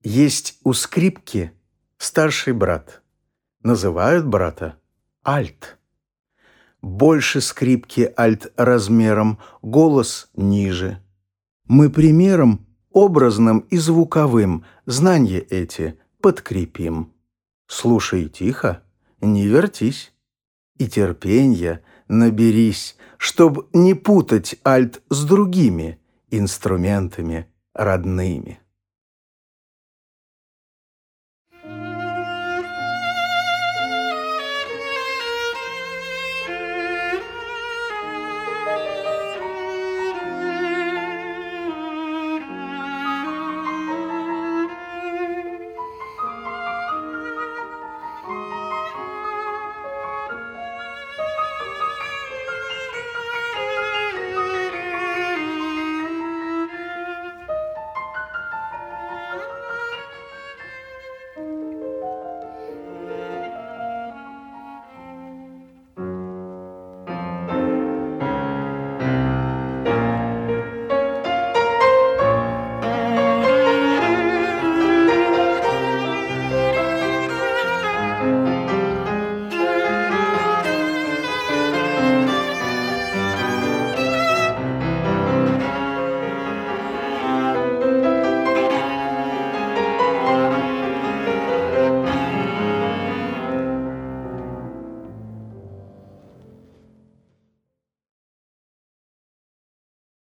Есть у скрипки старший брат. Называют брата альт. Больше скрипки альт размером, голос ниже. Мы примером образным и звуковым знания эти подкрепим. Слушай тихо, не вертись, и терпенья наберись, чтоб не путать альт с другими инструментами родными.